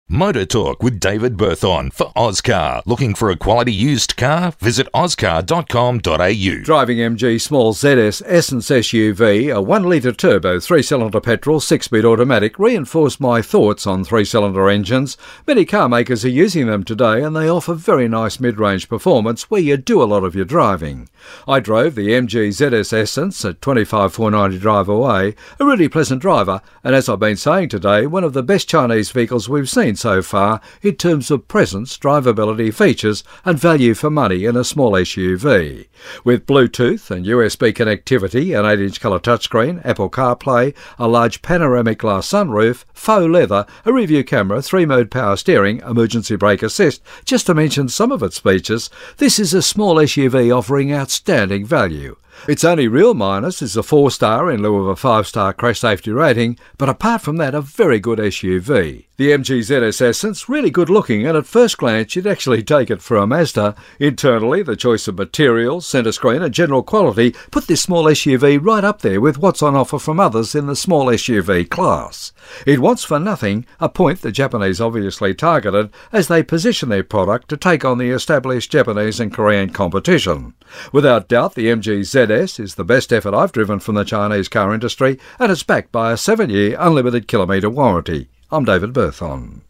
Motor Talk with David Berthon for Ozcar. Looking for a quality used car? Visit ozcar.com.au. Driving MG Small ZS Essence SUV, a 1-litre turbo 3-cylinder petrol 6-speed automatic reinforced my thoughts on 3-cylinder engines. Many car makers are using them today and they offer very nice mid-range performance where you do a lot of your driving. I drove the MG ZS Essence at 25,490 drive away, a really pleasant driver, and as I've been saying today, one of the best Chinese vehicles we've seen so far in terms of presence, drivability, features and value for money in a small SUV. With Bluetooth and USB connectivity, an 8-inch colour touchscreen, Apple CarPlay, a large panoramic glass sunroof, faux leather, a rear-view camera, 3-mode power steering, emergency brake assist, just to mention some of its features, this is a small SUV offering outstanding value. Its only real minus is a 4-star in lieu of a 5-star crash safety rating, but apart from that, a very good SUV. The MG ZS Essence, really good looking, and at first glance you'd actually take it for a Mazda. Internally, the choice of materials, centre screen and general quality put this small SUV right up there with what's on offer from others in the small SUV class. It wants for nothing, a point the Japanese obviously targeted as they position their product to take on the established Japanese and Korean competition. Without doubt, the MG ZS is the best effort I've driven from the Chinese car industry, and it's backed by a 7-year unlimited kilometre warranty. I'm David Berthon.